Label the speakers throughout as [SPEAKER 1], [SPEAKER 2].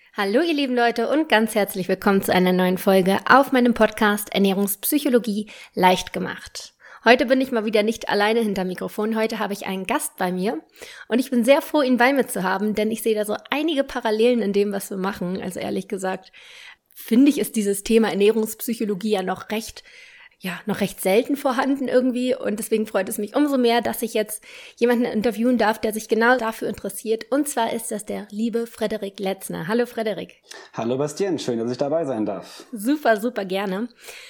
[SPEAKER 1] Hallo ihr lieben Leute und ganz herzlich willkommen zu einer neuen Folge auf meinem Podcast Ernährungspsychologie leicht gemacht. Heute bin ich mal wieder nicht alleine hinterm Mikrofon, heute habe ich einen Gast bei mir und ich bin sehr froh, ihn bei mir zu haben, denn ich sehe da so einige Parallelen in dem, was wir machen. Also ehrlich gesagt, finde ich, ist dieses Thema Ernährungspsychologie ja noch recht selten vorhanden irgendwie und deswegen freut es mich umso mehr, dass ich jetzt jemanden interviewen darf, der sich genau dafür interessiert und zwar ist das der liebe Frederik Letzner. Hallo Frederik.
[SPEAKER 2] Hallo Bastian, schön, dass ich dabei sein darf.
[SPEAKER 1] Super, super gerne.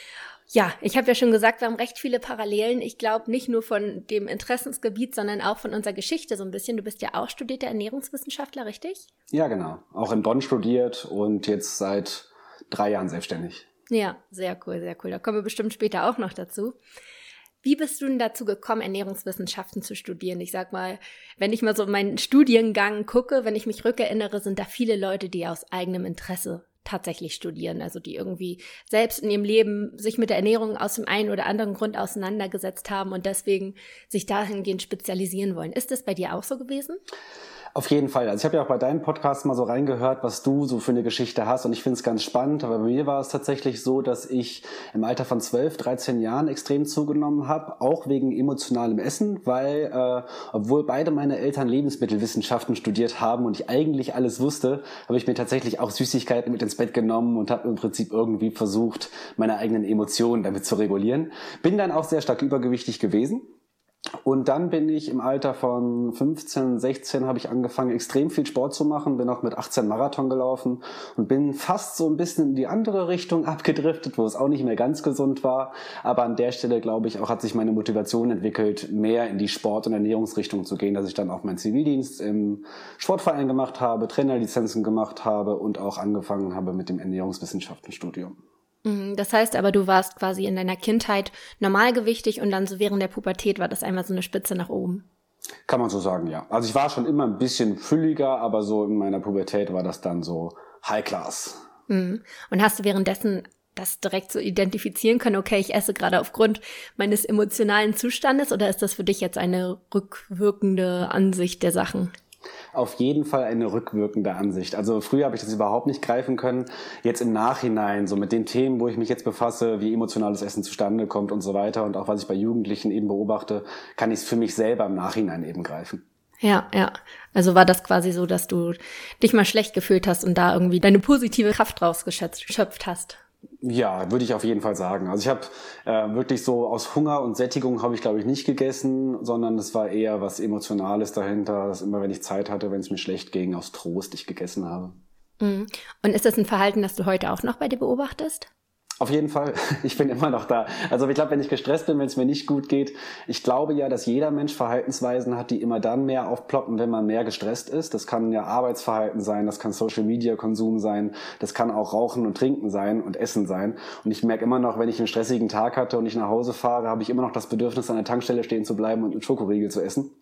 [SPEAKER 1] Ja, ich habe ja schon gesagt, wir haben recht viele Parallelen. Ich glaube nicht nur von dem Interessensgebiet, sondern auch von unserer Geschichte so ein bisschen. Du bist ja auch studierter Ernährungswissenschaftler, richtig?
[SPEAKER 2] Ja, genau. Auch in Bonn studiert und jetzt seit 3 Jahren selbstständig.
[SPEAKER 1] Ja, sehr cool, sehr cool. Da kommen wir bestimmt später auch noch dazu. Wie bist du denn dazu gekommen, Ernährungswissenschaften zu studieren? Ich sag mal, wenn ich mal so meinen Studiengang gucke, wenn ich mich rückerinnere, sind da viele Leute, die aus eigenem Interesse tatsächlich studieren, also die irgendwie selbst in ihrem Leben sich mit der Ernährung aus dem einen oder anderen Grund auseinandergesetzt haben und deswegen sich dahingehend spezialisieren wollen. Ist das bei dir auch so gewesen?
[SPEAKER 2] Auf jeden Fall. Also ich habe ja auch bei deinem Podcast mal so reingehört, was du so für eine Geschichte hast und ich finde es ganz spannend, aber bei mir war es tatsächlich so, dass ich im Alter von 12, 13 Jahren extrem zugenommen habe, auch wegen emotionalem Essen, weil obwohl beide meine Eltern Lebensmittelwissenschaften studiert haben und ich eigentlich alles wusste, habe ich mir tatsächlich auch Süßigkeiten mit ins Bett genommen und habe im Prinzip irgendwie versucht, meine eigenen Emotionen damit zu regulieren. Bin dann auch sehr stark übergewichtig gewesen. Und dann bin ich im Alter von 15, 16 habe ich angefangen, extrem viel Sport zu machen, bin auch mit 18 Marathon gelaufen und bin fast so ein bisschen in die andere Richtung abgedriftet, wo es auch nicht mehr ganz gesund war. Aber an der Stelle, glaube ich, auch hat sich meine Motivation entwickelt, mehr in die Sport- und Ernährungsrichtung zu gehen, dass ich dann auch meinen Zivildienst im Sportverein gemacht habe, Trainerlizenzen gemacht habe und auch angefangen habe mit dem Ernährungswissenschaftenstudium.
[SPEAKER 1] Das heißt aber, du warst quasi in deiner Kindheit normalgewichtig und dann so während der Pubertät war das einmal so eine Spitze nach oben.
[SPEAKER 2] Kann man so sagen, ja. Also ich war schon immer ein bisschen fülliger, aber so in meiner Pubertät war das dann so High Class.
[SPEAKER 1] Und hast du währenddessen das direkt so identifizieren können, okay, ich esse gerade aufgrund meines emotionalen Zustandes oder ist das für dich jetzt eine rückwirkende Ansicht der Sachen?
[SPEAKER 2] Auf jeden Fall eine rückwirkende Ansicht. Also früher habe ich das überhaupt nicht greifen können. Jetzt im Nachhinein, so mit den Themen, wo ich mich jetzt befasse, wie emotionales Essen zustande kommt und so weiter und auch was ich bei Jugendlichen eben beobachte, kann ich es für mich selber im Nachhinein eben greifen.
[SPEAKER 1] Ja. Also war das quasi so, dass du dich mal schlecht gefühlt hast und da irgendwie deine positive Kraft rausgeschöpft hast?
[SPEAKER 2] Ja, würde ich auf jeden Fall sagen. Also ich habe wirklich so aus Hunger und Sättigung habe ich, glaube ich, nicht gegessen, sondern es war eher was Emotionales dahinter, dass immer, wenn ich Zeit hatte, wenn es mir schlecht ging, aus Trost ich gegessen habe.
[SPEAKER 1] Und ist das ein Verhalten, das du heute auch noch bei dir beobachtest?
[SPEAKER 2] Auf jeden Fall. Ich bin immer noch da. Also ich glaube, wenn ich gestresst bin, wenn es mir nicht gut geht, ich glaube ja, dass jeder Mensch Verhaltensweisen hat, die immer dann mehr aufploppen, wenn man mehr gestresst ist. Das kann ja Arbeitsverhalten sein, das kann Social-Media-Konsum sein, das kann auch Rauchen und Trinken sein und Essen sein. Und ich merke immer noch, wenn ich einen stressigen Tag hatte und ich nach Hause fahre, habe ich immer noch das Bedürfnis, an der Tankstelle stehen zu bleiben und einen Schokoriegel zu essen.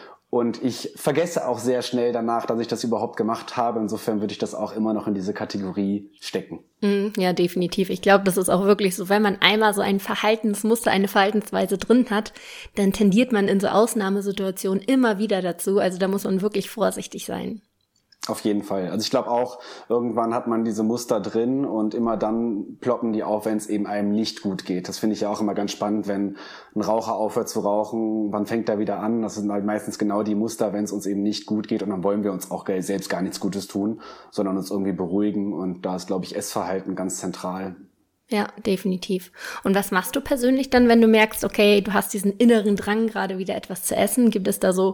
[SPEAKER 2] Und ich vergesse auch sehr schnell danach, dass ich das überhaupt gemacht habe. Insofern würde ich das auch immer noch in diese Kategorie stecken.
[SPEAKER 1] Ja, definitiv. Ich glaube, das ist auch wirklich so, wenn man einmal so ein Verhaltensmuster, eine Verhaltensweise drin hat, dann tendiert man in so Ausnahmesituationen immer wieder dazu. Also da muss man wirklich vorsichtig sein.
[SPEAKER 2] Auf jeden Fall. Also ich glaube auch, irgendwann hat man diese Muster drin und immer dann ploppen die auf, wenn es eben einem nicht gut geht. Das finde ich ja auch immer ganz spannend, wenn ein Raucher aufhört zu rauchen, wann fängt er wieder an? Das sind halt meistens genau die Muster, wenn es uns eben nicht gut geht und dann wollen wir uns auch selbst gar nichts Gutes tun, sondern uns irgendwie beruhigen und da ist, glaube ich, Essverhalten ganz zentral.
[SPEAKER 1] Ja, definitiv. Und was machst du persönlich dann, wenn du merkst, okay, du hast diesen inneren Drang, gerade wieder etwas zu essen? Gibt es da so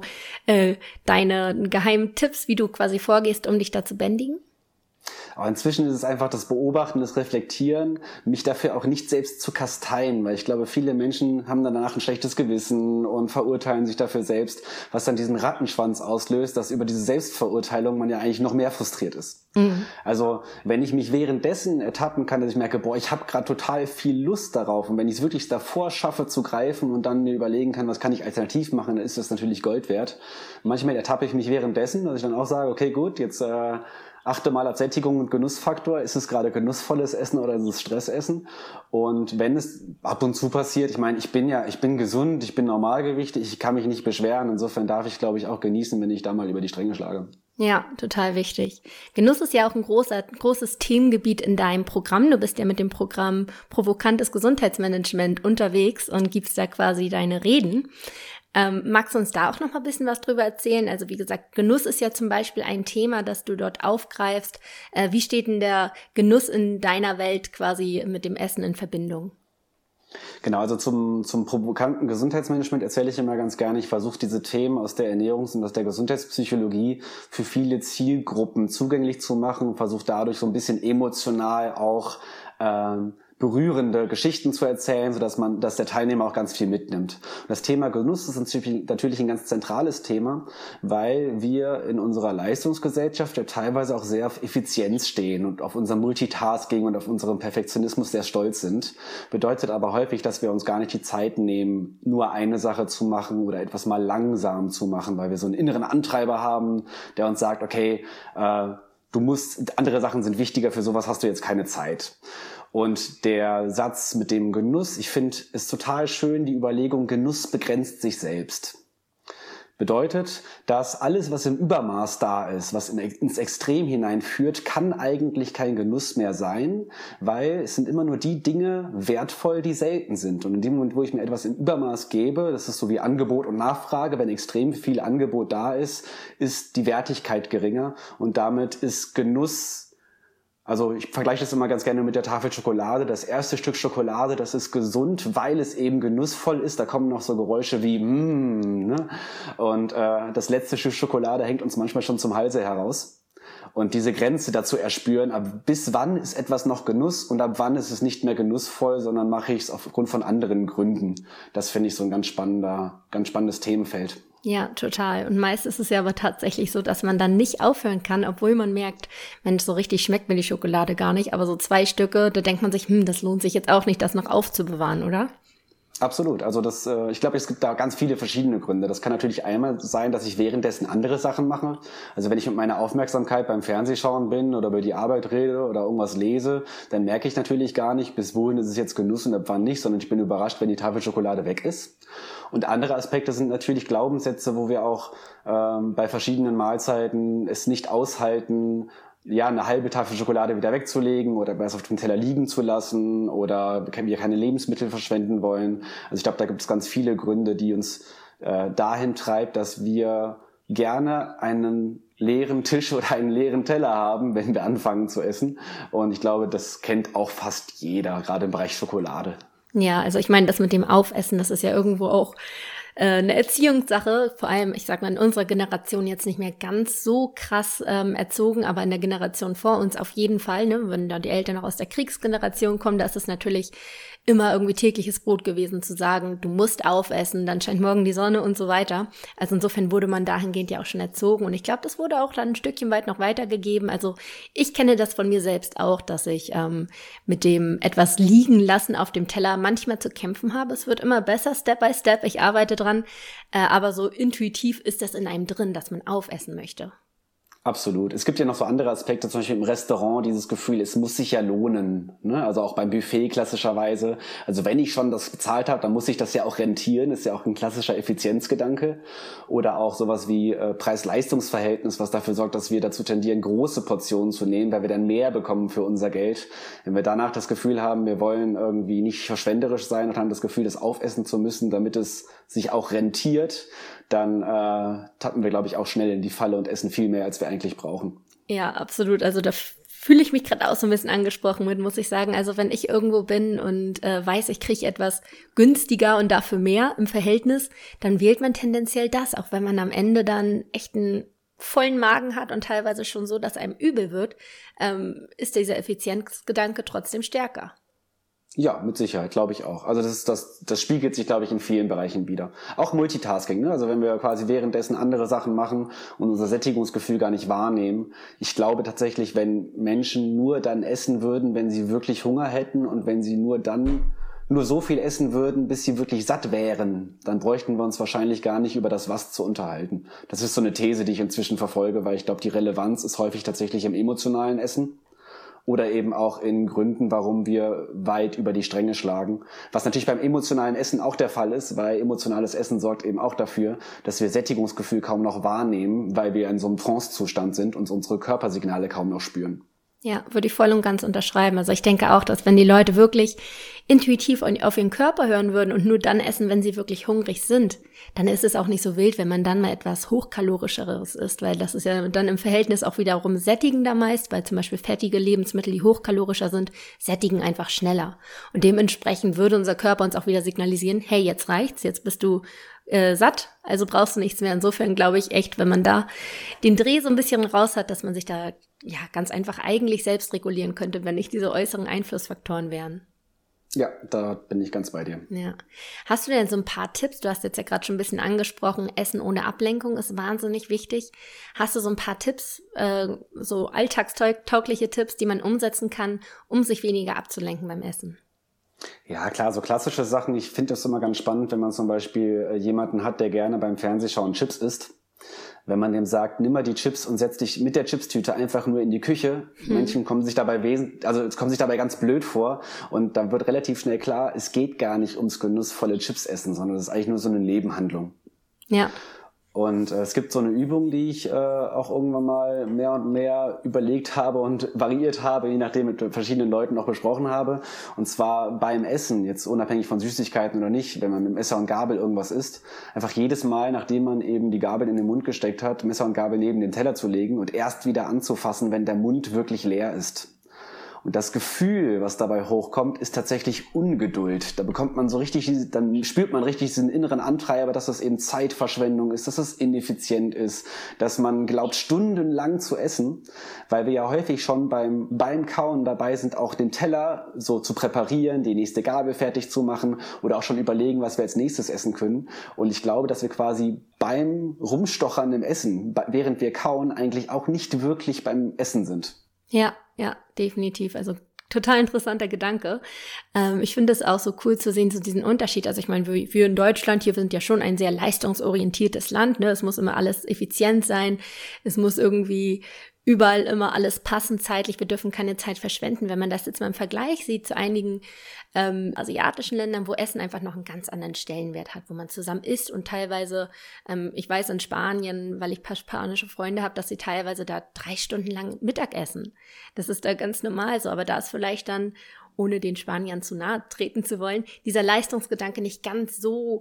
[SPEAKER 1] deine geheimen Tipps, wie du quasi vorgehst, um dich da zu bändigen?
[SPEAKER 2] Aber inzwischen ist es einfach das Beobachten, das Reflektieren, mich dafür auch nicht selbst zu kasteien, weil ich glaube, viele Menschen haben danach ein schlechtes Gewissen und verurteilen sich dafür selbst, was dann diesen Rattenschwanz auslöst, dass über diese Selbstverurteilung man ja eigentlich noch mehr frustriert ist. Also wenn ich mich währenddessen ertappen kann, dass ich merke, boah, ich habe gerade total viel Lust darauf und wenn ich es wirklich davor schaffe zu greifen und dann mir überlegen kann, was kann ich alternativ machen, dann ist das natürlich Gold wert. Manchmal ertappe ich mich währenddessen, dass ich dann auch sage, okay, gut, jetzt achte mal auf Sättigung und Genussfaktor. Ist es gerade genussvolles Essen oder ist es Stressessen? Und wenn es ab und zu passiert, ich meine, ich bin gesund, ich bin normalgewichtig, ich kann mich nicht beschweren. Insofern darf ich, glaube ich, auch genießen, wenn ich da mal über die Stränge schlage.
[SPEAKER 1] Ja, total wichtig. Genuss ist ja auch ein großes Themengebiet in deinem Programm. Du bist ja mit dem Programm Provokantes Gesundheitsmanagement unterwegs und gibst da quasi deine Reden. Magst du uns da auch noch mal ein bisschen was drüber erzählen? Also wie gesagt, Genuss ist ja zum Beispiel ein Thema, das du dort aufgreifst. Wie steht denn der Genuss in deiner Welt quasi mit dem Essen in Verbindung?
[SPEAKER 2] Genau, also zum provokanten Gesundheitsmanagement erzähle ich immer ganz gerne. Ich versuche diese Themen aus der Ernährungs- und aus der Gesundheitspsychologie für viele Zielgruppen zugänglich zu machen, versuche dadurch so ein bisschen emotional auch berührende Geschichten zu erzählen, dass der Teilnehmer auch ganz viel mitnimmt. Und das Thema Genuss ist natürlich ein ganz zentrales Thema, weil wir in unserer Leistungsgesellschaft ja teilweise auch sehr auf Effizienz stehen und auf unser Multitasking und auf unseren Perfektionismus sehr stolz sind. Bedeutet aber häufig, dass wir uns gar nicht die Zeit nehmen, nur eine Sache zu machen oder etwas mal langsam zu machen, weil wir so einen inneren Antreiber haben, der uns sagt, okay, andere Sachen sind wichtiger, für sowas hast du jetzt keine Zeit. Und der Satz mit dem Genuss, ich finde, ist total schön, die Überlegung, Genuss begrenzt sich selbst. Bedeutet, dass alles, was im Übermaß da ist, was ins Extrem hineinführt, kann eigentlich kein Genuss mehr sein, weil es sind immer nur die Dinge wertvoll, die selten sind. Und in dem Moment, wo ich mir etwas im Übermaß gebe, das ist so wie Angebot und Nachfrage, wenn extrem viel Angebot da ist die Wertigkeit geringer und damit ist Genuss. Also ich vergleiche das immer ganz gerne mit der Tafel Schokolade. Das erste Stück Schokolade, das ist gesund, weil es eben genussvoll ist. Da kommen noch so Geräusche wie ne? Und das letzte Stück Schokolade hängt uns manchmal schon zum Halse heraus. Und diese Grenze dazu erspüren, bis wann ist etwas noch Genuss und ab wann ist es nicht mehr genussvoll, sondern mache ich es aufgrund von anderen Gründen. Das finde ich so ein ganz spannendes Themenfeld.
[SPEAKER 1] Ja, total. Und meist ist es ja aber tatsächlich so, dass man dann nicht aufhören kann, obwohl man merkt, Mensch, so richtig schmeckt mir die Schokolade gar nicht. Aber so 2 Stücke, da denkt man sich, das lohnt sich jetzt auch nicht, das noch aufzubewahren, oder?
[SPEAKER 2] Absolut. Also ich glaube, es gibt da ganz viele verschiedene Gründe. Das kann natürlich einmal sein, dass ich währenddessen andere Sachen mache. Also wenn ich mit meiner Aufmerksamkeit beim Fernsehschauen bin oder über die Arbeit rede oder irgendwas lese, dann merke ich natürlich gar nicht, bis wohin ist es jetzt Genuss und ab wann nicht, sondern ich bin überrascht, wenn die Tafel Schokolade weg ist. Und andere Aspekte sind natürlich Glaubenssätze, wo wir auch bei verschiedenen Mahlzeiten es nicht aushalten, eine halbe Tafel Schokolade wieder wegzulegen oder was auf dem Teller liegen zu lassen oder wir keine Lebensmittel verschwenden wollen. Also ich glaube, da gibt es ganz viele Gründe, die uns dahin treibt, dass wir gerne einen leeren Tisch oder einen leeren Teller haben, wenn wir anfangen zu essen. Und ich glaube, das kennt auch fast jeder, gerade im Bereich Schokolade.
[SPEAKER 1] Ja, also ich meine, das mit dem Aufessen, das ist ja irgendwo auch eine Erziehungssache, vor allem, ich sag mal, in unserer Generation jetzt nicht mehr ganz so krass erzogen, aber in der Generation vor uns auf jeden Fall, ne? Wenn da die Eltern noch aus der Kriegsgeneration kommen, da ist es natürlich immer irgendwie tägliches Brot gewesen, zu sagen, du musst aufessen, dann scheint morgen die Sonne und so weiter. Also insofern wurde man dahingehend ja auch schon erzogen und ich glaube, das wurde auch dann ein Stückchen weit noch weitergegeben. Also ich kenne das von mir selbst auch, dass ich mit dem etwas liegen lassen auf dem Teller manchmal zu kämpfen habe. Es wird immer besser, Step by Step, ich arbeite dran, aber so intuitiv ist das in einem drin, dass man aufessen möchte.
[SPEAKER 2] Absolut. Es gibt ja noch so andere Aspekte, zum Beispiel im Restaurant dieses Gefühl, es muss sich ja lohnen, ne? Also auch beim Buffet klassischerweise. Also wenn ich schon das bezahlt habe, dann muss ich das ja auch rentieren. Das ist ja auch ein klassischer Effizienzgedanke. Oder auch sowas wie Preis-Leistungs-Verhältnis, was dafür sorgt, dass wir dazu tendieren, große Portionen zu nehmen, weil wir dann mehr bekommen für unser Geld. Wenn wir danach das Gefühl haben, wir wollen irgendwie nicht verschwenderisch sein und haben das Gefühl, das aufessen zu müssen, damit es sich auch rentiert, dann tappen wir, glaube ich, auch schnell in die Falle und essen viel mehr, als wir eigentlich brauchen.
[SPEAKER 1] Ja, absolut. Also da fühle ich mich gerade auch so ein bisschen angesprochen mit, muss ich sagen. Also wenn ich irgendwo bin und weiß, ich kriege etwas günstiger und dafür mehr im Verhältnis, dann wählt man tendenziell das, auch wenn man am Ende dann echt einen vollen Magen hat und teilweise schon so, dass einem übel wird, ist dieser Effizienzgedanke trotzdem stärker.
[SPEAKER 2] Ja, mit Sicherheit, glaube ich auch. Also das spiegelt sich, glaube ich, in vielen Bereichen wider. Auch Multitasking, ne? Also wenn wir quasi währenddessen andere Sachen machen und unser Sättigungsgefühl gar nicht wahrnehmen. Ich glaube tatsächlich, wenn Menschen nur dann essen würden, wenn sie wirklich Hunger hätten und wenn sie nur so viel essen würden, bis sie wirklich satt wären, dann bräuchten wir uns wahrscheinlich gar nicht über das Was zu unterhalten. Das ist so eine These, die ich inzwischen verfolge, weil ich glaube, die Relevanz ist häufig tatsächlich im emotionalen Essen. oder eben auch in Gründen, warum wir weit über die Stränge schlagen. Was natürlich beim emotionalen Essen auch der Fall ist, weil emotionales Essen sorgt eben auch dafür, dass wir Sättigungsgefühl kaum noch wahrnehmen, weil wir in so einem Trance-Zustand sind und unsere Körpersignale kaum noch spüren.
[SPEAKER 1] Ja, würde ich voll und ganz unterschreiben. Also ich denke auch, dass wenn die Leute wirklich intuitiv auf ihren Körper hören würden und nur dann essen, wenn sie wirklich hungrig sind, dann ist es auch nicht so wild, wenn man dann mal etwas Hochkalorischeres isst, weil das ist ja dann im Verhältnis auch wiederum sättigender meist, weil zum Beispiel fettige Lebensmittel, die hochkalorischer sind, sättigen einfach schneller. Und dementsprechend würde unser Körper uns auch wieder signalisieren, hey, jetzt reicht's, jetzt bist du satt, also brauchst du nichts mehr. Insofern glaube ich echt, wenn man da den Dreh so ein bisschen raus hat, dass man sich da ja ganz einfach eigentlich selbst regulieren könnte, wenn nicht diese äußeren Einflussfaktoren wären.
[SPEAKER 2] Ja, da bin ich ganz bei dir.
[SPEAKER 1] Ja. Hast du denn so ein paar Tipps? Du hast jetzt ja gerade schon ein bisschen angesprochen, Essen ohne Ablenkung ist wahnsinnig wichtig. Hast du so ein paar Tipps, so alltagstaugliche Tipps, die man umsetzen kann, um sich weniger abzulenken beim Essen?
[SPEAKER 2] Ja, klar, so klassische Sachen. Ich finde das immer ganz spannend, wenn man zum Beispiel jemanden hat, der gerne beim Fernsehschauen Chips isst. Wenn man dem sagt, nimm mal die Chips und setz dich mit der Chipstüte einfach nur in die Küche. Menschen kommen sich dabei ganz blöd vor. Und dann wird relativ schnell klar, es geht gar nicht ums genussvolle Chips essen, sondern es ist eigentlich nur so eine Nebenhandlung.
[SPEAKER 1] Ja.
[SPEAKER 2] Und es gibt so eine Übung, die ich auch irgendwann mal mehr und mehr überlegt habe und variiert habe, je nachdem mit verschiedenen Leuten auch besprochen habe. Und zwar beim Essen, jetzt unabhängig von Süßigkeiten oder nicht, wenn man mit Messer und Gabel irgendwas isst, einfach jedes Mal, nachdem man eben die Gabel in den Mund gesteckt hat, Messer und Gabel neben den Teller zu legen und erst wieder anzufassen, wenn der Mund wirklich leer ist. Und das Gefühl, was dabei hochkommt, ist tatsächlich Ungeduld. Da bekommt man so richtig, dann spürt man richtig diesen inneren Antreiber, dass das eben Zeitverschwendung ist, dass es ineffizient ist, dass man glaubt, stundenlang zu essen, weil wir ja häufig schon beim Kauen dabei sind, auch den Teller so zu präparieren, die nächste Gabel fertig zu machen oder auch schon überlegen, was wir als nächstes essen können. Und ich glaube, dass wir quasi beim Rumstochern im Essen, während wir kauen, eigentlich auch nicht wirklich beim Essen sind.
[SPEAKER 1] Ja, definitiv. Also total interessanter Gedanke. Ich finde es auch so cool zu sehen, so diesen Unterschied. Also ich meine, wir in Deutschland, hier sind ja schon ein sehr leistungsorientiertes Land, ne? Es muss immer alles effizient sein. Es muss irgendwie überall immer alles passen zeitlich. Wir dürfen keine Zeit verschwenden. Wenn man das jetzt mal im Vergleich sieht zu einigen asiatischen Ländern, wo Essen einfach noch einen ganz anderen Stellenwert hat, wo man zusammen isst und teilweise, ich weiß in Spanien, weil ich spanische Freunde habe, dass sie teilweise da 3 Stunden lang Mittag essen. Das ist da ganz normal so, aber da ist vielleicht dann, ohne den Spaniern zu nahe treten zu wollen, dieser Leistungsgedanke nicht ganz so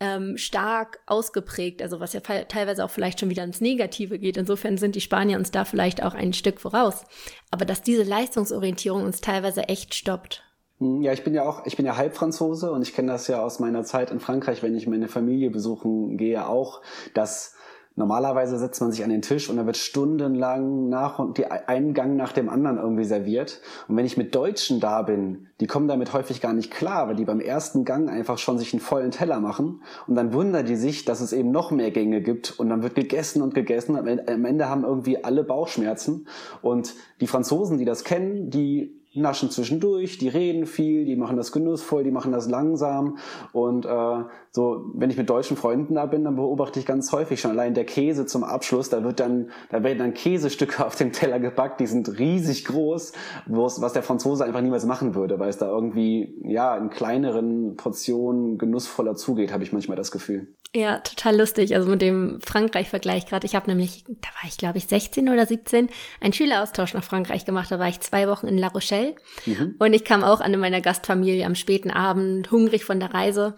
[SPEAKER 1] stark ausgeprägt, also was ja teilweise auch vielleicht schon wieder ins Negative geht. Insofern sind die Spanier uns da vielleicht auch ein Stück voraus. Aber dass diese Leistungsorientierung uns teilweise echt stoppt.
[SPEAKER 2] Ja, ich bin ja Halbfranzose und ich kenne das ja aus meiner Zeit in Frankreich, wenn ich meine Familie besuchen gehe auch, dass normalerweise setzt man sich an den Tisch und da wird stundenlang einen Gang nach dem anderen irgendwie serviert. Und wenn ich mit Deutschen da bin, die kommen damit häufig gar nicht klar, weil die beim ersten Gang einfach schon sich einen vollen Teller machen und dann wundern die sich, dass es eben noch mehr Gänge gibt und dann wird gegessen und gegessen. Am Ende haben irgendwie alle Bauchschmerzen und die Franzosen, die das kennen, die naschen zwischendurch, die reden viel, die machen das genussvoll, die machen das langsam und so, wenn ich mit deutschen Freunden da bin, dann beobachte ich ganz häufig schon allein der Käse zum Abschluss, da werden dann Käsestücke auf dem Teller gepackt, die sind riesig groß, was der Franzose einfach niemals machen würde, weil es da irgendwie ja in kleineren Portionen genussvoller zugeht, habe ich manchmal das Gefühl.
[SPEAKER 1] Ja, total lustig, also mit dem Frankreich-Vergleich gerade. Ich habe nämlich, da war ich glaube ich 16 oder 17, einen Schüleraustausch nach Frankreich gemacht. Da war ich 2 Wochen in La Rochelle und ich kam auch an in meiner Gastfamilie am späten Abend, hungrig von der Reise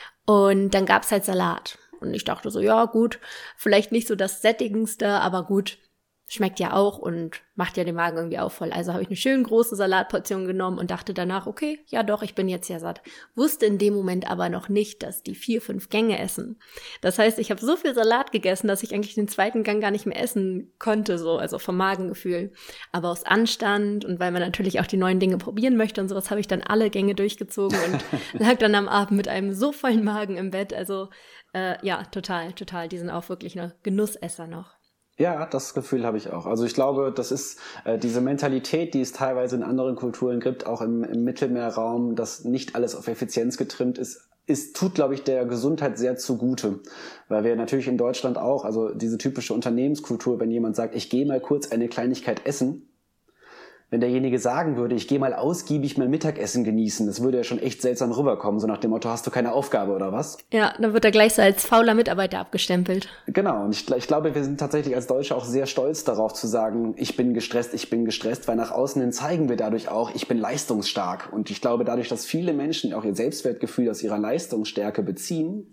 [SPEAKER 1] und dann gab's halt Salat. Und ich dachte so, ja gut, vielleicht nicht so das Sättigendste, aber gut, schmeckt ja auch und macht ja den Magen irgendwie auch voll. Also habe ich eine schön große Salatportion genommen und dachte danach, okay, ja doch, ich bin jetzt ja satt. Wusste in dem Moment aber noch nicht, dass die 4, 5 Gänge essen. Das heißt, ich habe so viel Salat gegessen, dass ich eigentlich den zweiten Gang gar nicht mehr essen konnte, so, also vom Magengefühl. Aber aus Anstand und weil man natürlich auch die neuen Dinge probieren möchte und sowas, habe ich dann alle Gänge durchgezogen und lag dann am Abend mit einem so vollen Magen im Bett. Also ja, total. Die sind auch wirklich eine Genussesser noch.
[SPEAKER 2] Ja, das Gefühl habe ich auch. Also ich glaube, das ist diese Mentalität, die es teilweise in anderen Kulturen gibt, auch im Mittelmeerraum, dass nicht alles auf Effizienz getrimmt ist, tut, glaube ich, der Gesundheit sehr zugute. Weil wir natürlich in Deutschland auch, also diese typische Unternehmenskultur, wenn jemand sagt, ich gehe mal kurz eine Kleinigkeit essen, wenn derjenige sagen würde, ich gehe mal ausgiebig mein Mittagessen genießen, das würde ja schon echt seltsam rüberkommen, so nach dem Motto, hast du keine Aufgabe oder was?
[SPEAKER 1] Ja, dann wird er gleich so als fauler Mitarbeiter abgestempelt.
[SPEAKER 2] Genau, und ich glaube, wir sind tatsächlich als Deutsche auch sehr stolz darauf zu sagen, ich bin gestresst, weil nach außen hin zeigen wir dadurch auch, ich bin leistungsstark. Und ich glaube, dadurch, dass viele Menschen auch ihr Selbstwertgefühl aus ihrer Leistungsstärke beziehen,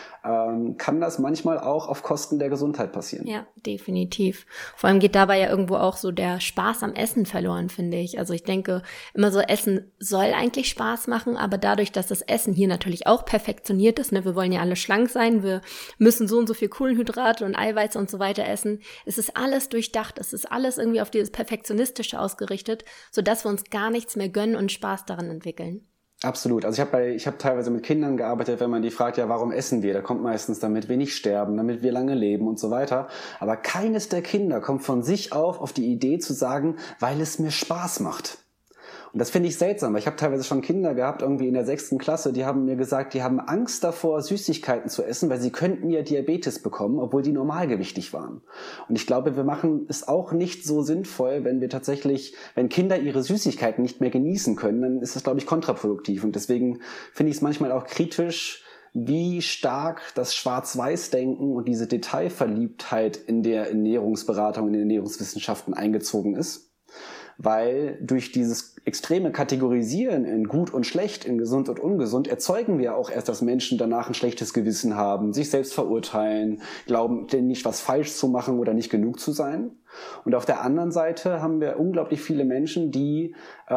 [SPEAKER 2] kann das manchmal auch auf Kosten der Gesundheit passieren.
[SPEAKER 1] Ja, definitiv. Vor allem geht dabei ja irgendwo auch so der Spaß am Essen verloren, finde ich. Also ich denke, immer so Essen soll eigentlich Spaß machen, aber dadurch, dass das Essen hier natürlich auch perfektioniert ist, ne, wir wollen ja alle schlank sein, wir müssen so und so viel Kohlenhydrate und Eiweiß und so weiter essen, es ist alles durchdacht, es ist alles irgendwie auf dieses Perfektionistische ausgerichtet, sodass wir uns gar nichts mehr gönnen und Spaß daran entwickeln.
[SPEAKER 2] Absolut. Also ich hab teilweise mit Kindern gearbeitet, wenn man die fragt, ja, warum essen wir? Da kommt meistens, damit wir nicht sterben, damit wir lange leben und so weiter. Aber keines der Kinder kommt von sich auf die Idee zu sagen, weil es mir Spaß macht. Und das finde ich seltsam, weil ich habe teilweise schon Kinder gehabt, irgendwie in der 6. Klasse, die haben mir gesagt, die haben Angst davor, Süßigkeiten zu essen, weil sie könnten ja Diabetes bekommen, obwohl die normalgewichtig waren. Und ich glaube, wir machen es auch nicht so sinnvoll, wenn Kinder ihre Süßigkeiten nicht mehr genießen können, dann ist das, glaube ich, kontraproduktiv. Und deswegen finde ich es manchmal auch kritisch, wie stark das Schwarz-Weiß-Denken und diese Detailverliebtheit in der Ernährungsberatung, in den Ernährungswissenschaften eingezogen ist. Weil durch dieses extreme Kategorisieren in gut und schlecht, in gesund und ungesund, erzeugen wir auch erst, dass Menschen danach ein schlechtes Gewissen haben, sich selbst verurteilen, glauben, nicht was falsch zu machen oder nicht genug zu sein. Und auf der anderen Seite haben wir unglaublich viele Menschen, die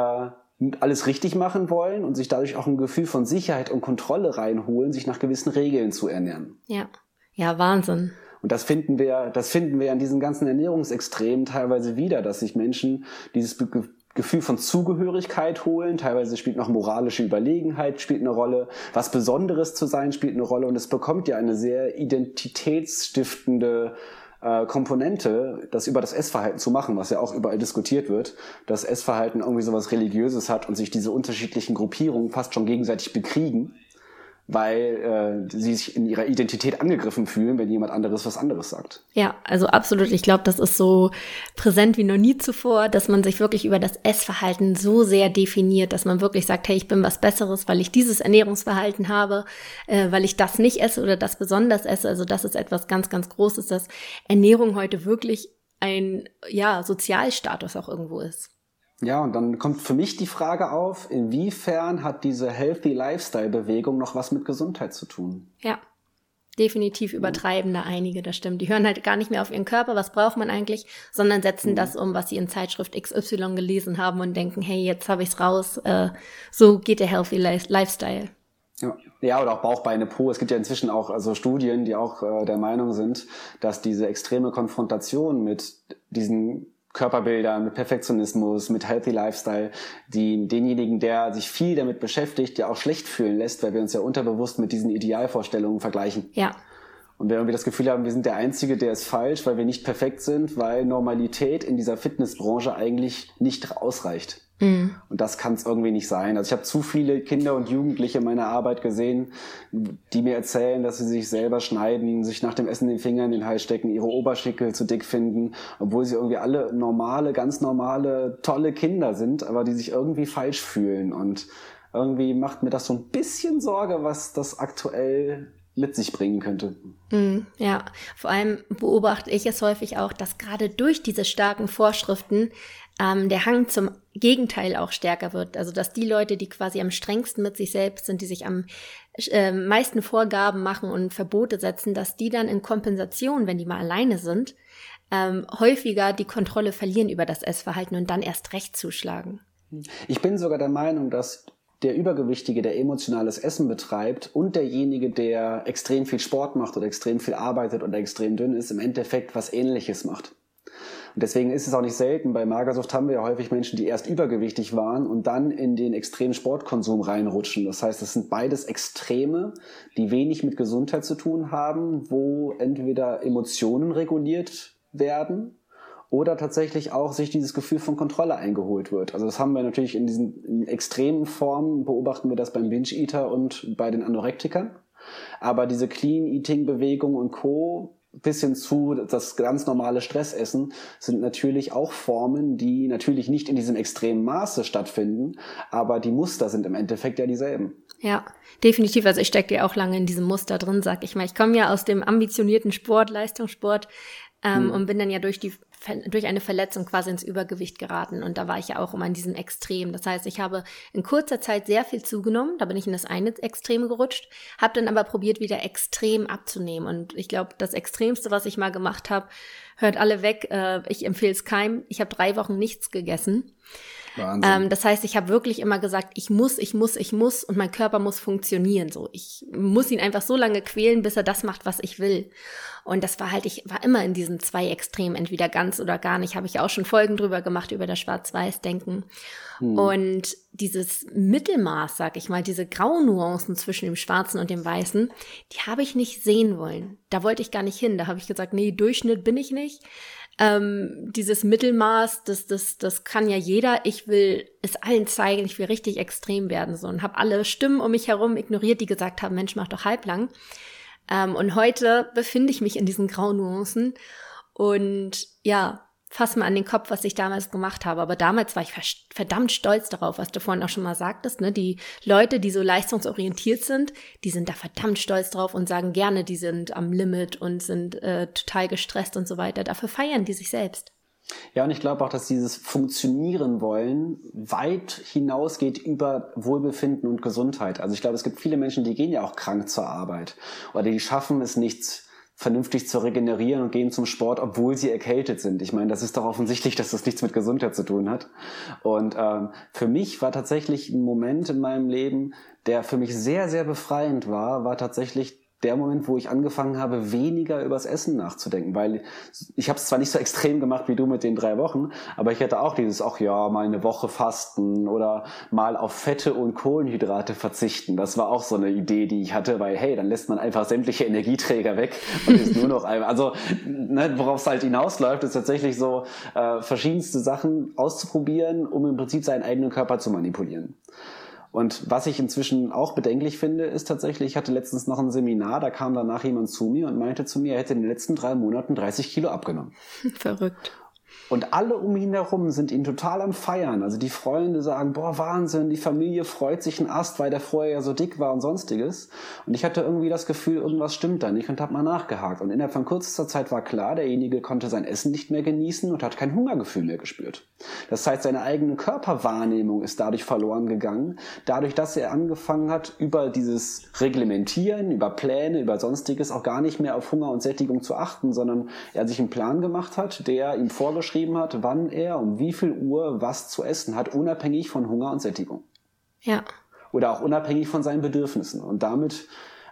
[SPEAKER 2] alles richtig machen wollen und sich dadurch auch ein Gefühl von Sicherheit und Kontrolle reinholen, sich nach gewissen Regeln zu ernähren.
[SPEAKER 1] Ja, Wahnsinn.
[SPEAKER 2] Und das finden wir an diesen ganzen Ernährungsextremen teilweise wieder, dass sich Menschen dieses Gefühl von Zugehörigkeit holen. Teilweise spielt noch moralische Überlegenheit spielt eine Rolle. Was Besonderes zu sein spielt eine Rolle. Und es bekommt ja eine sehr identitätsstiftende Komponente, das über das Essverhalten zu machen, was ja auch überall diskutiert wird, dass Essverhalten irgendwie sowas Religiöses hat und sich diese unterschiedlichen Gruppierungen fast schon gegenseitig bekriegen, weil sie sich in ihrer Identität angegriffen fühlen, wenn jemand anderes was anderes sagt.
[SPEAKER 1] Ja, also absolut. Ich glaube, das ist so präsent wie noch nie zuvor, dass man sich wirklich über das Essverhalten so sehr definiert, dass man wirklich sagt, hey, ich bin was Besseres, weil ich dieses Ernährungsverhalten habe, weil ich das nicht esse oder das besonders esse. Also das ist etwas ganz, ganz Großes, dass Ernährung heute wirklich ein Sozialstatus auch irgendwo ist.
[SPEAKER 2] Ja, und dann kommt für mich die Frage auf, inwiefern hat diese Healthy Lifestyle-Bewegung noch was mit Gesundheit zu tun?
[SPEAKER 1] Ja, definitiv übertreiben da einige, das stimmt. Die hören halt gar nicht mehr auf ihren Körper, was braucht man eigentlich, sondern setzen das um, was sie in Zeitschrift XY gelesen haben und denken, hey, jetzt habe ich's raus, so geht der Healthy Lifestyle.
[SPEAKER 2] Ja, oder auch Bauch, Beine, Po. Es gibt ja inzwischen auch also Studien, die auch der Meinung sind, dass diese extreme Konfrontation mit diesen Körperbildern, mit Perfektionismus, mit Healthy Lifestyle, die denjenigen, der sich viel damit beschäftigt, ja auch schlecht fühlen lässt, weil wir uns ja unterbewusst mit diesen Idealvorstellungen vergleichen.
[SPEAKER 1] Ja.
[SPEAKER 2] Und wir irgendwie das Gefühl haben, wir sind der Einzige, der ist falsch, weil wir nicht perfekt sind, weil Normalität in dieser Fitnessbranche eigentlich nicht ausreicht. Und das kann es irgendwie nicht sein. Also ich habe zu viele Kinder und Jugendliche in meiner Arbeit gesehen, die mir erzählen, dass sie sich selber schneiden, sich nach dem Essen den Finger in den Hals stecken, ihre Oberschenkel zu dick finden, obwohl sie irgendwie alle normale, ganz normale, tolle Kinder sind, aber die sich irgendwie falsch fühlen. Und irgendwie macht mir das so ein bisschen Sorge, was das aktuell mit sich bringen könnte.
[SPEAKER 1] Ja, vor allem beobachte ich es häufig auch, dass gerade durch diese starken Vorschriften der Hang zum Gegenteil auch stärker wird. Also dass die Leute, die quasi am strengsten mit sich selbst sind, die sich am meisten Vorgaben machen und Verbote setzen, dass die dann in Kompensation, wenn die mal alleine sind, häufiger die Kontrolle verlieren über das Essverhalten und dann erst recht zuschlagen.
[SPEAKER 2] Ich bin sogar der Meinung, dass der Übergewichtige, der emotionales Essen betreibt und derjenige, der extrem viel Sport macht oder extrem viel arbeitet oder extrem dünn ist, im Endeffekt was Ähnliches macht. Und deswegen ist es auch nicht selten, bei Magersucht haben wir ja häufig Menschen, die erst übergewichtig waren und dann in den extremen Sportkonsum reinrutschen. Das heißt, es sind beides Extreme, die wenig mit Gesundheit zu tun haben, wo entweder Emotionen reguliert werden oder tatsächlich auch sich dieses Gefühl von Kontrolle eingeholt wird. Also das haben wir natürlich in diesen extremen Formen, beobachten wir das beim Binge-Eater und bei den Anorektikern. Aber diese Clean-Eating-Bewegung und Co. bis hin zu das ganz normale Stressessen sind natürlich auch Formen, die natürlich nicht in diesem extremen Maße stattfinden, aber die Muster sind im Endeffekt ja dieselben.
[SPEAKER 1] Ja, definitiv. Also ich stecke ja auch lange in diesem Muster drin, sag ich mal. Ich komme ja aus dem ambitionierten Sport, Leistungssport, und bin dann ja durch eine Verletzung quasi ins Übergewicht geraten. Und da war ich ja auch immer in diesem Extrem. Das heißt, ich habe in kurzer Zeit sehr viel zugenommen. Da bin ich in das eine Extrem gerutscht, habe dann aber probiert, wieder extrem abzunehmen. Und ich glaube, das Extremste, was ich mal gemacht habe, hört alle weg. Ich empfehle es keinem. Ich habe 3 Wochen nichts gegessen.
[SPEAKER 2] Wahnsinn.
[SPEAKER 1] Das heißt, ich habe wirklich immer gesagt, ich muss und mein Körper muss funktionieren. So, ich muss ihn einfach so lange quälen, bis er das macht, was ich will. Und das war halt, ich war immer in diesen 2 Extremen, entweder ganz oder gar nicht. Habe ich auch schon Folgen drüber gemacht, über das Schwarz-Weiß-Denken. Und dieses Mittelmaß, sag ich mal, diese grauen Nuancen zwischen dem Schwarzen und dem Weißen, die habe ich nicht sehen wollen. Da wollte ich gar nicht hin. Da habe ich gesagt, nee, Durchschnitt bin ich nicht. Dieses Mittelmaß, das kann ja jeder. Ich will es allen zeigen, ich will richtig extrem werden, so, und habe alle Stimmen um mich herum ignoriert, die gesagt haben, Mensch, mach doch halblang. Und heute befinde ich mich in diesen grauen Nuancen und ja, fass mal an den Kopf, was ich damals gemacht habe. Aber damals war ich verdammt stolz darauf, was du vorhin auch schon mal sagtest, ne? Die Leute, die so leistungsorientiert sind, die sind da verdammt stolz drauf und sagen gerne, die sind am Limit und sind total gestresst und so weiter. Dafür feiern die sich selbst.
[SPEAKER 2] Ja, und ich glaube auch, dass dieses Funktionieren wollen weit hinausgeht über Wohlbefinden und Gesundheit. Also ich glaube, es gibt viele Menschen, die gehen ja auch krank zur Arbeit oder die schaffen es nicht, vernünftig zu regenerieren und gehen zum Sport, obwohl sie erkältet sind. Ich meine, das ist doch offensichtlich, dass das nichts mit Gesundheit zu tun hat. Und für mich war tatsächlich ein Moment in meinem Leben, der für mich sehr, sehr befreiend war tatsächlich der Moment, wo ich angefangen habe, weniger übers Essen nachzudenken, weil ich habe es zwar nicht so extrem gemacht wie du mit den 3 Wochen, aber ich hatte auch dieses, ach ja, mal eine Woche fasten oder mal auf Fette und Kohlenhydrate verzichten. Das war auch so eine Idee, die ich hatte, weil hey, dann lässt man einfach sämtliche Energieträger weg und ist nur noch einmal, also ne, worauf es halt hinausläuft, ist tatsächlich so verschiedenste Sachen auszuprobieren, um im Prinzip seinen eigenen Körper zu manipulieren. Und was ich inzwischen auch bedenklich finde, ist tatsächlich, ich hatte letztens noch ein Seminar, da kam danach jemand zu mir und meinte zu mir, er hätte in den letzten 3 Monaten 30 Kilo abgenommen.
[SPEAKER 1] Verrückt.
[SPEAKER 2] Und alle um ihn herum sind ihn total am Feiern. Also die Freunde sagen, boah, Wahnsinn, die Familie freut sich einen Ast, weil der vorher ja so dick war und sonstiges. Und ich hatte irgendwie das Gefühl, irgendwas stimmt da nicht und habe mal nachgehakt. Und innerhalb von kürzester Zeit war klar, derjenige konnte sein Essen nicht mehr genießen und hat kein Hungergefühl mehr gespürt. Das heißt, seine eigene Körperwahrnehmung ist dadurch verloren gegangen, dadurch, dass er angefangen hat, über dieses Reglementieren, über Pläne, über sonstiges auch gar nicht mehr auf Hunger und Sättigung zu achten, sondern er sich einen Plan gemacht hat, der ihm vorgeschrieben hat, wann er um wie viel Uhr was zu essen hat, unabhängig von Hunger und Sättigung.
[SPEAKER 1] Ja.
[SPEAKER 2] Oder auch unabhängig von seinen Bedürfnissen. Und damit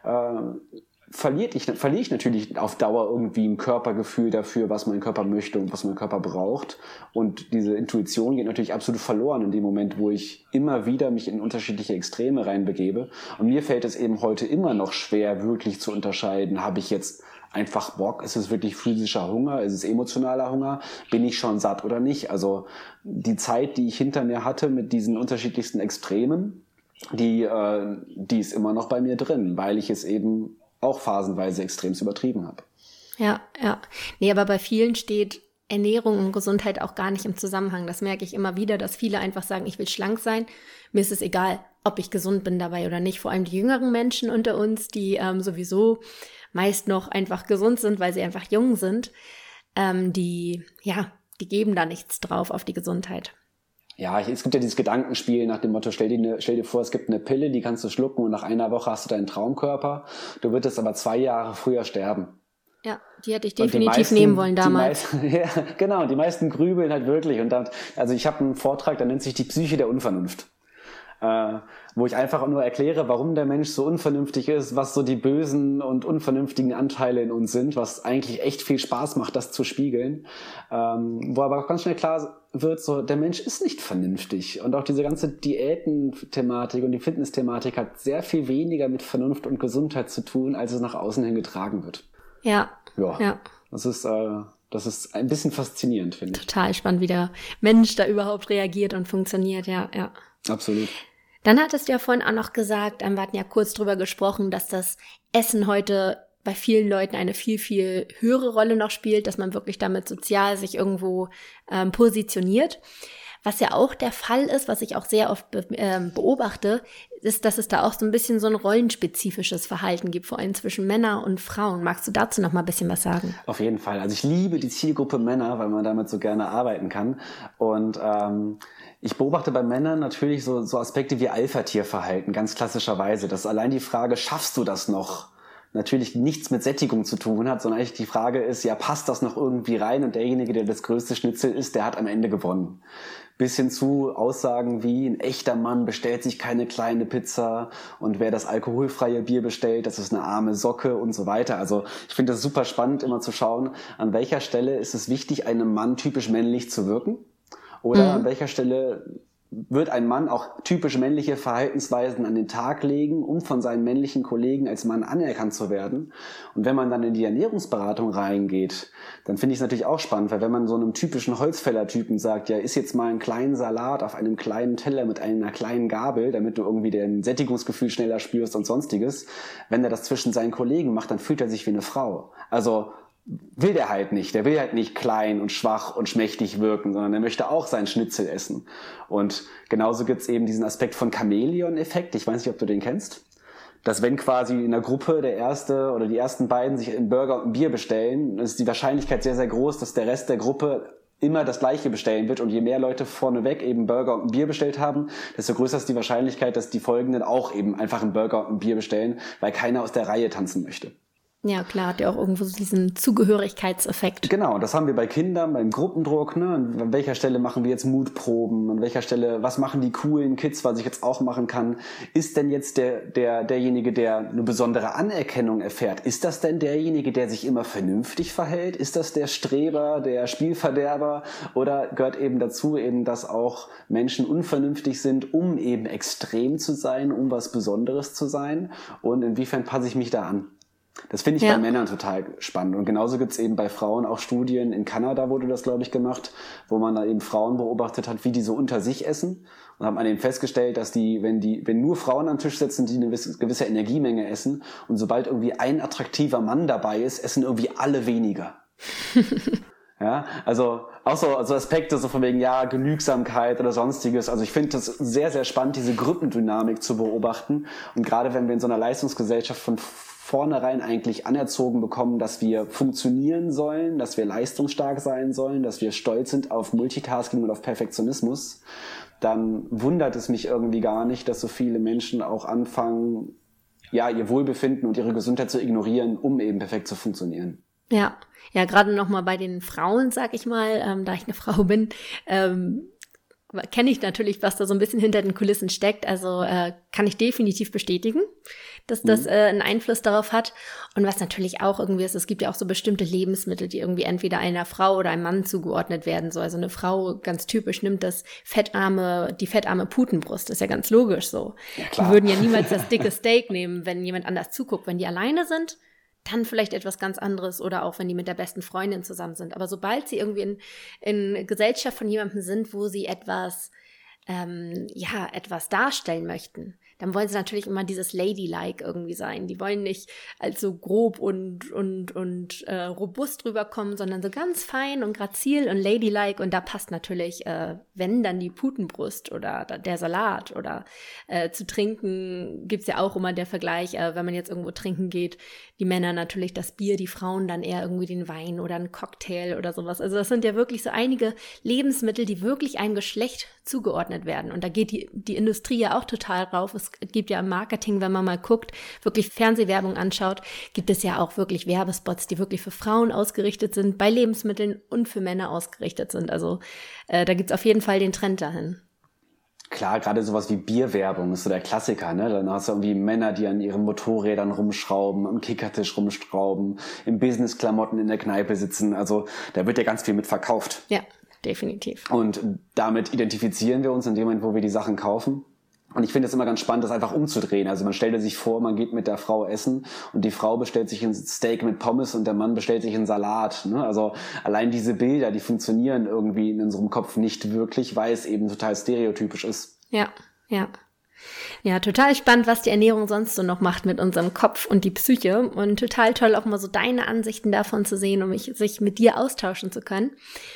[SPEAKER 2] verliere ich natürlich auf Dauer irgendwie ein Körpergefühl dafür, was mein Körper möchte und was mein Körper braucht. Und diese Intuition geht natürlich absolut verloren in dem Moment, wo ich immer wieder mich in unterschiedliche Extreme reinbegebe. Und mir fällt es eben heute immer noch schwer, wirklich zu unterscheiden, habe ich jetzt einfach Bock, ist es wirklich physischer Hunger, ist es emotionaler Hunger, bin ich schon satt oder nicht? Also die Zeit, die ich hinter mir hatte mit diesen unterschiedlichsten Extremen, die ist immer noch bei mir drin, weil ich es eben auch phasenweise extremst übertrieben habe.
[SPEAKER 1] Ja, ja. Nee, aber bei vielen steht Ernährung und Gesundheit auch gar nicht im Zusammenhang. Das merke ich immer wieder, dass viele einfach sagen, ich will schlank sein. Mir ist es egal, ob ich gesund bin dabei oder nicht. Vor allem die jüngeren Menschen unter uns, die sowieso meist noch einfach gesund sind, weil sie einfach jung sind, die geben da nichts drauf auf die Gesundheit.
[SPEAKER 2] Ja, es gibt ja dieses Gedankenspiel nach dem Motto, stell dir vor, es gibt eine Pille, die kannst du schlucken und nach einer Woche hast du deinen Traumkörper. Du würdest aber 2 Jahre früher sterben.
[SPEAKER 1] Ja, die hätte ich definitiv nehmen wollen damals.
[SPEAKER 2] Ja, genau, die meisten grübeln halt wirklich. Und dann, also ich habe einen Vortrag, der nennt sich die Psyche der Unvernunft. Wo ich einfach nur erkläre, warum der Mensch so unvernünftig ist, was so die bösen und unvernünftigen Anteile in uns sind, was eigentlich echt viel Spaß macht, das zu spiegeln. Wo aber auch ganz schnell klar wird, so der Mensch ist nicht vernünftig. Und auch diese ganze Diäten-Thematik und die Fitness-Thematik hat sehr viel weniger mit Vernunft und Gesundheit zu tun, als es nach außen hin getragen wird.
[SPEAKER 1] Ja.
[SPEAKER 2] Das ist ein bisschen faszinierend, finde ich.
[SPEAKER 1] Total spannend, wie der Mensch da überhaupt reagiert und funktioniert, ja.
[SPEAKER 2] Absolut.
[SPEAKER 1] Dann hattest du ja vorhin auch noch gesagt, wir hatten ja kurz drüber gesprochen, dass das Essen heute bei vielen Leuten eine viel, viel höhere Rolle noch spielt, dass man wirklich damit sozial sich irgendwo positioniert. Was ja auch der Fall ist, was ich auch sehr oft beobachte, ist, dass es da auch so ein bisschen so ein rollenspezifisches Verhalten gibt, vor allem zwischen Männern und Frauen. Magst du dazu noch mal ein bisschen was sagen?
[SPEAKER 2] Auf jeden Fall. Also ich liebe die Zielgruppe Männer, weil man damit so gerne arbeiten kann. Und ich beobachte bei Männern natürlich so Aspekte wie Alpha-Tier-Verhalten, ganz klassischerweise. Dass allein die Frage, schaffst du das noch? Natürlich nichts mit Sättigung zu tun hat, sondern eigentlich die Frage ist, ja, passt das noch irgendwie rein? Und derjenige, der das größte Schnitzel ist, der hat am Ende gewonnen. Bis hin zu Aussagen wie, ein echter Mann bestellt sich keine kleine Pizza und wer das alkoholfreie Bier bestellt, das ist eine arme Socke und so weiter. Also ich finde das super spannend, immer zu schauen, an welcher Stelle ist es wichtig, einem Mann typisch männlich zu wirken oder an welcher Stelle wird ein Mann auch typisch männliche Verhaltensweisen an den Tag legen, um von seinen männlichen Kollegen als Mann anerkannt zu werden. Und wenn man dann in die Ernährungsberatung reingeht, dann finde ich es natürlich auch spannend, weil wenn man so einem typischen Holzfällertypen sagt, ja, iss jetzt mal einen kleinen Salat auf einem kleinen Teller mit einer kleinen Gabel, damit du irgendwie dein Sättigungsgefühl schneller spürst und sonstiges, wenn er das zwischen seinen Kollegen macht, dann fühlt er sich wie eine Frau. Also will der halt nicht. Der will halt nicht klein und schwach und schmächtig wirken, sondern er möchte auch seinen Schnitzel essen. Und genauso gibt's eben diesen Aspekt von Chamäleon-Effekt. Ich weiß nicht, ob du den kennst. Dass wenn quasi in der Gruppe der Erste oder die ersten beiden sich einen Burger und ein Bier bestellen, ist die Wahrscheinlichkeit sehr, sehr groß, dass der Rest der Gruppe immer das Gleiche bestellen wird. Und je mehr Leute vorneweg eben Burger und ein Bier bestellt haben, desto größer ist die Wahrscheinlichkeit, dass die Folgenden auch eben einfach einen Burger und ein Bier bestellen, weil keiner aus der Reihe tanzen möchte.
[SPEAKER 1] Ja, klar, hat ja auch irgendwo so diesen Zugehörigkeitseffekt.
[SPEAKER 2] Genau, das haben wir bei Kindern, beim Gruppendruck, ne? An welcher Stelle machen wir jetzt Mutproben? An welcher Stelle, was machen die coolen Kids, was ich jetzt auch machen kann? Ist denn jetzt derjenige, der eine besondere Anerkennung erfährt, ist das denn derjenige, der sich immer vernünftig verhält? Ist das der Streber, der Spielverderber? Oder gehört eben dazu eben, dass auch Menschen unvernünftig sind, um eben extrem zu sein, um was Besonderes zu sein? Und inwiefern passe ich mich da an? Das finde ich bei Männern total spannend. Und genauso gibt's eben bei Frauen auch Studien. In Kanada wurde das, glaube ich, gemacht, wo man da eben Frauen beobachtet hat, wie die so unter sich essen. Und hat man eben festgestellt, dass wenn nur Frauen am Tisch sitzen, die eine gewisse Energiemenge essen, und sobald irgendwie ein attraktiver Mann dabei ist, essen irgendwie alle weniger. Ja, also auch so Aspekte so von wegen, ja, Genügsamkeit oder sonstiges. Also ich finde das sehr, sehr spannend, diese Gruppendynamik zu beobachten. Und gerade wenn wir in so einer Leistungsgesellschaft von vornherein eigentlich anerzogen bekommen, dass wir funktionieren sollen, dass wir leistungsstark sein sollen, dass wir stolz sind auf Multitasking und auf Perfektionismus, dann wundert es mich irgendwie gar nicht, dass so viele Menschen auch anfangen, ja, ihr Wohlbefinden und ihre Gesundheit zu ignorieren, um eben perfekt zu funktionieren.
[SPEAKER 1] Ja, gerade nochmal bei den Frauen, sag ich mal, da ich eine Frau bin, kenne ich natürlich, was da so ein bisschen hinter den Kulissen steckt. Also kann ich definitiv bestätigen, dass das einen Einfluss darauf hat. Und was natürlich auch irgendwie ist, es gibt ja auch so bestimmte Lebensmittel, die irgendwie entweder einer Frau oder einem Mann zugeordnet werden. So, also eine Frau ganz typisch nimmt die fettarme Putenbrust. Das ist ja ganz logisch so. Ja, die würden ja niemals das dicke Steak nehmen, wenn jemand anders zuguckt. Wenn die alleine sind, dann vielleicht etwas ganz anderes oder auch wenn die mit der besten Freundin zusammen sind. Aber sobald sie irgendwie in Gesellschaft von jemandem sind, wo sie etwas darstellen möchten, dann wollen sie natürlich immer dieses Ladylike irgendwie sein. Die wollen nicht als so grob und robust rüberkommen, sondern so ganz fein und grazil und ladylike. Und da passt natürlich, wenn dann die Putenbrust oder der Salat oder zu trinken, gibt's ja auch immer der Vergleich, wenn man jetzt irgendwo trinken geht, die Männer natürlich das Bier, die Frauen dann eher irgendwie den Wein oder einen Cocktail oder sowas. Also das sind ja wirklich so einige Lebensmittel, die wirklich einem Geschlecht zugeordnet werden. Und da geht die Industrie ja auch total rauf. Es gibt ja im Marketing, wenn man mal guckt, wirklich Fernsehwerbung anschaut, gibt es ja auch wirklich Werbespots, die wirklich für Frauen ausgerichtet sind, bei Lebensmitteln und für Männer ausgerichtet sind. Also da gibt's auf jeden Fall den Trend dahin.
[SPEAKER 2] Klar, gerade sowas wie Bierwerbung ist so der Klassiker, ne? Dann hast du irgendwie Männer, die an ihren Motorrädern rumschrauben, am Kickertisch rumschrauben, in Businessklamotten in der Kneipe sitzen. Also da wird ja ganz viel mit verkauft.
[SPEAKER 1] Ja, definitiv.
[SPEAKER 2] Und damit identifizieren wir uns in dem Moment, wo wir die Sachen kaufen. Und ich finde es immer ganz spannend, das einfach umzudrehen. Also man stellt sich vor, man geht mit der Frau essen und die Frau bestellt sich ein Steak mit Pommes und der Mann bestellt sich einen Salat. Ne? Also allein diese Bilder, die funktionieren irgendwie in unserem Kopf nicht wirklich, weil es eben total stereotypisch ist.
[SPEAKER 1] Ja, ja. Ja, total spannend, was die Ernährung sonst so noch macht mit unserem Kopf und die Psyche und total toll auch mal so deine Ansichten davon zu sehen, um sich mit dir austauschen zu können.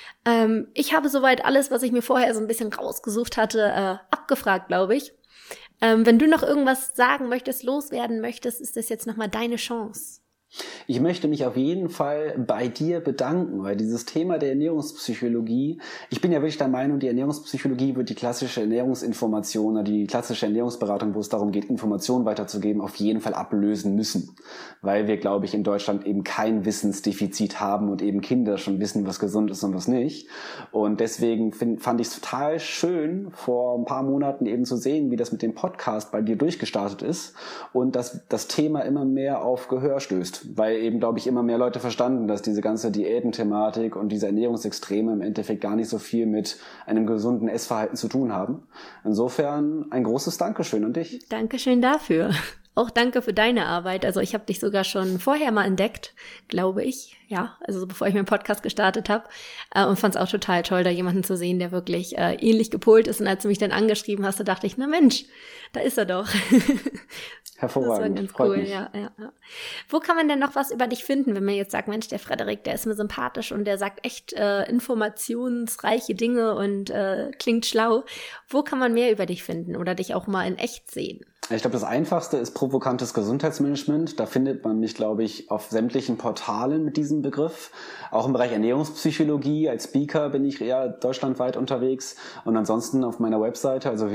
[SPEAKER 1] Ich habe soweit alles, was ich mir vorher so ein bisschen rausgesucht hatte, abgefragt, glaube ich. Wenn du noch irgendwas sagen möchtest, loswerden möchtest, ist das jetzt nochmal deine Chance.
[SPEAKER 2] Ich möchte mich auf jeden Fall bei dir bedanken, weil dieses Thema der Ernährungspsychologie, ich bin ja wirklich der Meinung, die Ernährungspsychologie wird die klassische Ernährungsinformation oder die klassische Ernährungsberatung, wo es darum geht, Informationen weiterzugeben, auf jeden Fall ablösen müssen. Weil wir, glaube ich, in Deutschland eben kein Wissensdefizit haben und eben Kinder schon wissen, was gesund ist und was nicht. Und deswegen fand ich es total schön, vor ein paar Monaten eben zu sehen, wie das mit dem Podcast bei dir durchgestartet ist und dass das Thema immer mehr auf Gehör stößt. Weil eben, glaube ich, immer mehr Leute verstanden, dass diese ganze Diätenthematik und diese Ernährungsextreme im Endeffekt gar nicht so viel mit einem gesunden Essverhalten zu tun haben. Insofern ein großes Dankeschön an dich.
[SPEAKER 1] Dankeschön dafür. Auch danke für deine Arbeit. Also ich habe dich sogar schon vorher mal entdeckt, glaube ich. Ja, also bevor ich meinen Podcast gestartet habe. Und fand es auch total toll, da jemanden zu sehen, der wirklich ähnlich gepolt ist. Und als du mich dann angeschrieben hast, da dachte ich, na Mensch, da ist er doch.
[SPEAKER 2] Hervorragend.
[SPEAKER 1] Das war ganz cool, ja. Wo kann man denn noch was über dich finden, wenn man jetzt sagt, Mensch, der Frederik, der ist mir sympathisch und der sagt echt informationsreiche Dinge und klingt schlau. Wo kann man mehr über dich finden oder dich auch mal in echt sehen?
[SPEAKER 2] Ich glaube, das Einfachste ist provokantes Gesundheitsmanagement. Da findet man mich, glaube ich, auf sämtlichen Portalen mit diesem Begriff. Auch im Bereich Ernährungspsychologie. Als Speaker bin ich eher deutschlandweit unterwegs. Und ansonsten auf meiner Webseite, also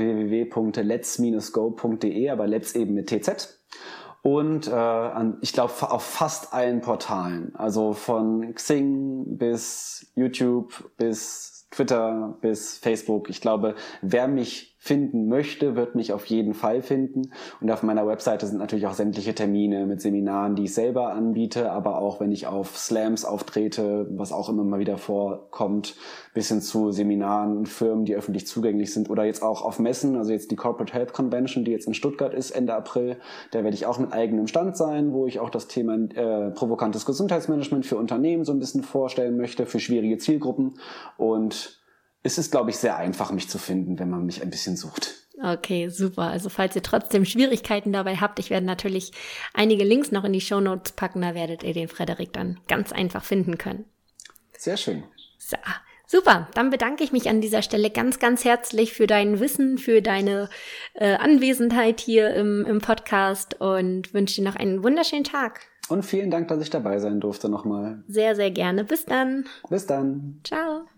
[SPEAKER 2] www.lets-go.de, aber Let's eben mit TZ. Und ich glaube, auf fast allen Portalen. Also von Xing bis YouTube bis Twitter bis Facebook. Ich glaube, wer mich finden möchte, wird mich auf jeden Fall finden. Und auf meiner Webseite sind natürlich auch sämtliche Termine mit Seminaren, die ich selber anbiete, aber auch wenn ich auf Slams auftrete, was auch immer mal wieder vorkommt, bis hin zu Seminaren, Firmen, die öffentlich zugänglich sind oder jetzt auch auf Messen, also jetzt die Corporate Health Convention, die jetzt in Stuttgart ist, Ende April, da werde ich auch mit eigenem Stand sein, wo ich auch das Thema provokantes Gesundheitsmanagement für Unternehmen so ein bisschen vorstellen möchte, für schwierige Zielgruppen. Und es ist, glaube ich, sehr einfach, mich zu finden, wenn man mich ein bisschen sucht.
[SPEAKER 1] Okay, super. Also falls ihr trotzdem Schwierigkeiten dabei habt, ich werde natürlich einige Links noch in die Shownotes packen, da werdet ihr den Frederik dann ganz einfach finden können.
[SPEAKER 2] Sehr schön.
[SPEAKER 1] So, super. Dann bedanke ich mich an dieser Stelle ganz, ganz herzlich für dein Wissen, für deine Anwesenheit hier im Podcast und wünsche dir noch einen wunderschönen Tag.
[SPEAKER 2] Und vielen Dank, dass ich dabei sein durfte nochmal.
[SPEAKER 1] Sehr, sehr gerne. Bis dann.
[SPEAKER 2] Bis dann.
[SPEAKER 1] Ciao.